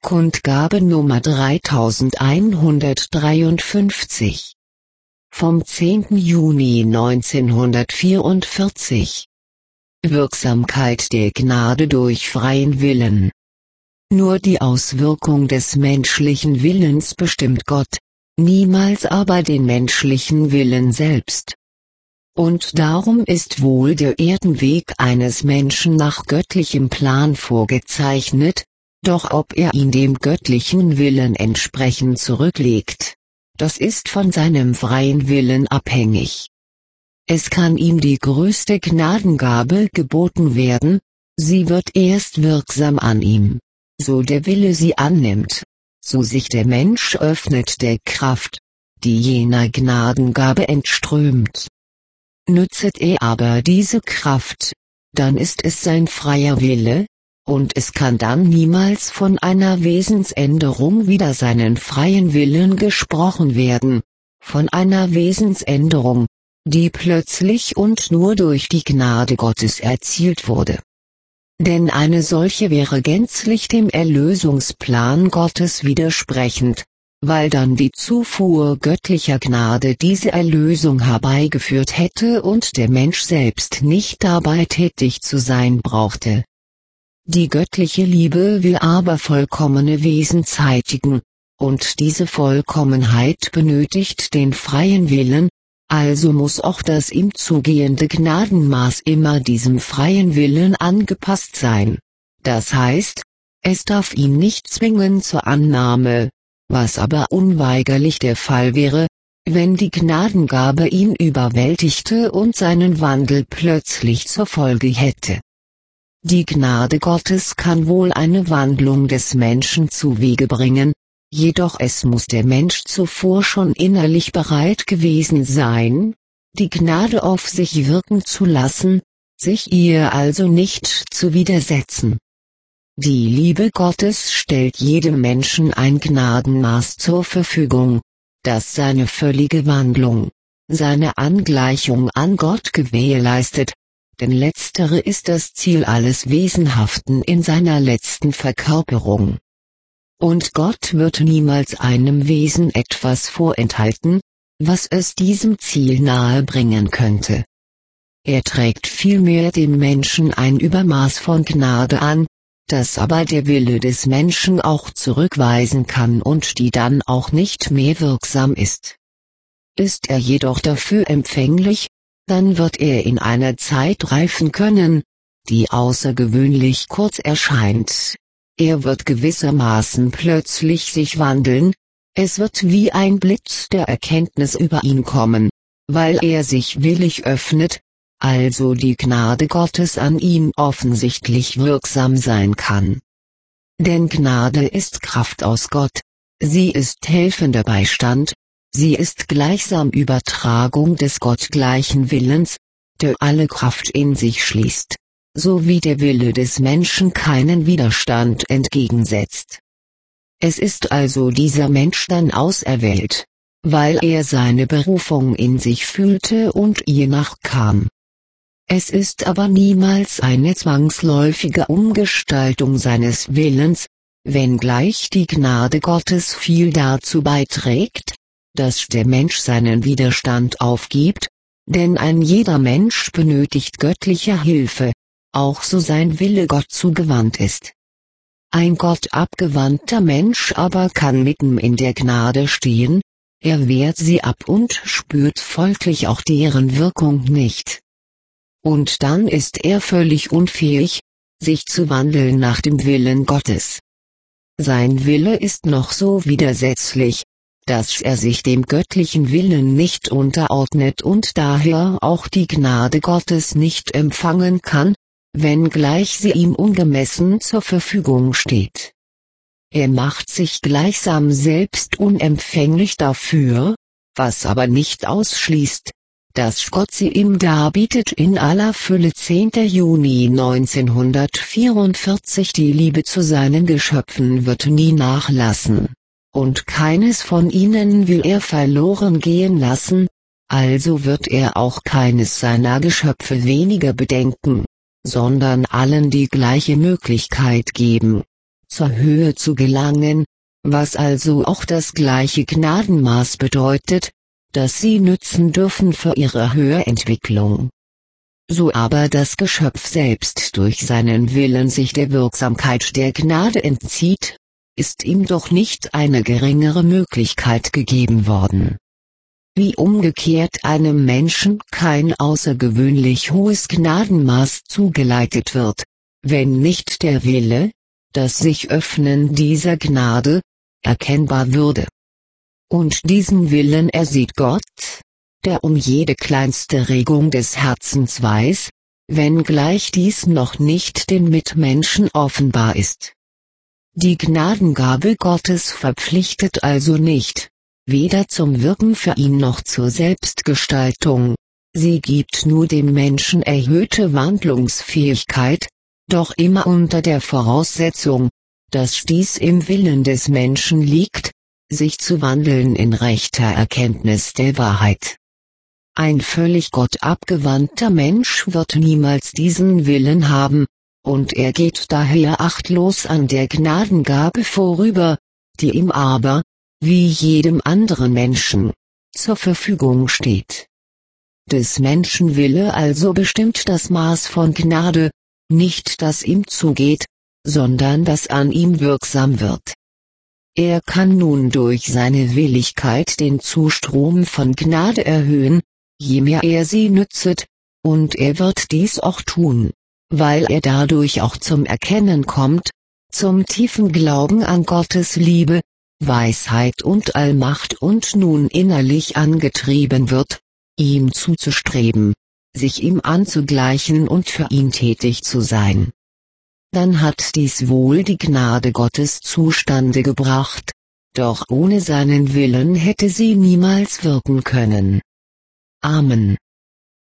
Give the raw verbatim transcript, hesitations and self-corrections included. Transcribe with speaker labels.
Speaker 1: Kundgabe Nummer dreitausendeinhundertdreiundfünfzig. Vom zehnten Juni neunzehnhundertvierundvierzig. Wirksamkeit der Gnade durch freien Willen. Nur die Auswirkung des menschlichen Willens bestimmt Gott, niemals aber den menschlichen Willen selbst. Und darum ist wohl der Erdenweg eines Menschen nach göttlichem Plan vorgezeichnet, doch ob er ihn dem göttlichen Willen entsprechend zurücklegt, das ist von seinem freien Willen abhängig. Es kann ihm die größte Gnadengabe geboten werden, sie wird erst wirksam an ihm, so der Wille sie annimmt, so sich der Mensch öffnet der Kraft, die jener Gnadengabe entströmt. Nützet er aber diese Kraft, dann ist es sein freier Wille, und es kann dann niemals von einer Wesensänderung wider seinen freien Willen gesprochen werden, von einer Wesensänderung, die plötzlich und nur durch die Gnade Gottes erzielt wurde. Denn eine solche wäre gänzlich dem Erlösungsplan Gottes widersprechend, weil dann die Zufuhr göttlicher Gnade diese Erlösung herbeigeführt hätte und der Mensch selbst nicht dabei tätig zu sein brauchte. Die göttliche Liebe will aber vollkommene Wesen zeitigen, und diese Vollkommenheit benötigt den freien Willen, also muss auch das ihm zugehende Gnadenmaß immer diesem freien Willen angepasst sein. Das heißt, es darf ihn nicht zwingen zur Annahme, was aber unweigerlich der Fall wäre, wenn die Gnadengabe ihn überwältigte und seinen Wandel plötzlich zur Folge hätte. Die Gnade Gottes kann wohl eine Wandlung des Menschen zuwege bringen, jedoch es muss der Mensch zuvor schon innerlich bereit gewesen sein, die Gnade auf sich wirken zu lassen, sich ihr also nicht zu widersetzen. Die Liebe Gottes stellt jedem Menschen ein Gnadenmaß zur Verfügung, das seine völlige Wandlung, seine Angleichung an Gott gewährleistet, denn letztere ist das Ziel alles Wesenhaften in seiner letzten Verkörperung. Und Gott wird niemals einem Wesen etwas vorenthalten, was es diesem Ziel nahe bringen könnte. Er trägt vielmehr dem Menschen ein Übermaß von Gnade an, das aber der Wille des Menschen auch zurückweisen kann und die dann auch nicht mehr wirksam ist. Ist er jedoch dafür empfänglich, dann wird er in einer Zeit reifen können, die außergewöhnlich kurz erscheint. Er wird gewissermaßen plötzlich sich wandeln, es wird wie ein Blitz der Erkenntnis über ihn kommen, weil er sich willig öffnet, also die Gnade Gottes an ihm offensichtlich wirksam sein kann. Denn Gnade ist Kraft aus Gott, sie ist helfender Beistand, sie ist gleichsam Übertragung des gottgleichen Willens, der alle Kraft in sich schließt, so wie der Wille des Menschen keinen Widerstand entgegensetzt. Es ist also dieser Mensch dann auserwählt, weil er seine Berufung in sich fühlte und ihr nachkam. Es ist aber niemals eine zwangsläufige Umgestaltung seines Willens, wenngleich die Gnade Gottes viel dazu beiträgt, dass der Mensch seinen Widerstand aufgibt, denn ein jeder Mensch benötigt göttliche Hilfe, auch so sein Wille Gott zugewandt ist. Ein Gott abgewandter Mensch aber kann mitten in der Gnade stehen, er wehrt sie ab und spürt folglich auch deren Wirkung nicht. Und dann ist er völlig unfähig, sich zu wandeln nach dem Willen Gottes. Sein Wille ist noch so widersetzlich, dass er sich dem göttlichen Willen nicht unterordnet und daher auch die Gnade Gottes nicht empfangen kann, wenngleich sie ihm ungemessen zur Verfügung steht. Er macht sich gleichsam selbst unempfänglich dafür, was aber nicht ausschließt, dass Gott sie ihm darbietet in aller Fülle. zehnter Juni neunzehnhundertvierundvierzig. Die Liebe zu seinen Geschöpfen wird nie nachlassen, und keines von ihnen will er verloren gehen lassen, also wird er auch keines seiner Geschöpfe weniger bedenken, sondern allen die gleiche Möglichkeit geben, zur Höhe zu gelangen, was also auch das gleiche Gnadenmaß bedeutet, das sie nützen dürfen für ihre Höherentwicklung. So aber das Geschöpf selbst durch seinen Willen sich der Wirksamkeit der Gnade entzieht, ist ihm doch nicht eine geringere Möglichkeit gegeben worden. Wie umgekehrt einem Menschen kein außergewöhnlich hohes Gnadenmaß zugeleitet wird, wenn nicht der Wille, das sich öffnen dieser Gnade, erkennbar würde. Und diesen Willen ersieht Gott, der um jede kleinste Regung des Herzens weiß, wenngleich dies noch nicht den Mitmenschen offenbar ist. Die Gnadengabe Gottes verpflichtet also nicht, weder zum Wirken für ihn noch zur Selbstgestaltung, sie gibt nur dem Menschen erhöhte Wandlungsfähigkeit, doch immer unter der Voraussetzung, dass dies im Willen des Menschen liegt, sich zu wandeln in rechter Erkenntnis der Wahrheit. Ein völlig gottabgewandter Mensch wird niemals diesen Willen haben, und er geht daher achtlos an der Gnadengabe vorüber, die ihm aber, wie jedem anderen Menschen, zur Verfügung steht. Des Menschen Wille also bestimmt das Maß von Gnade, nicht das ihm zugeht, sondern das an ihm wirksam wird. Er kann nun durch seine Willigkeit den Zustrom von Gnade erhöhen, je mehr er sie nützet, und er wird dies auch tun, weil er dadurch auch zum Erkennen kommt, zum tiefen Glauben an Gottes Liebe, Weisheit und Allmacht und nun innerlich angetrieben wird, ihm zuzustreben, sich ihm anzugleichen und für ihn tätig zu sein. Dann hat dies wohl die Gnade Gottes zustande gebracht, doch ohne seinen Willen hätte sie niemals wirken können. Amen.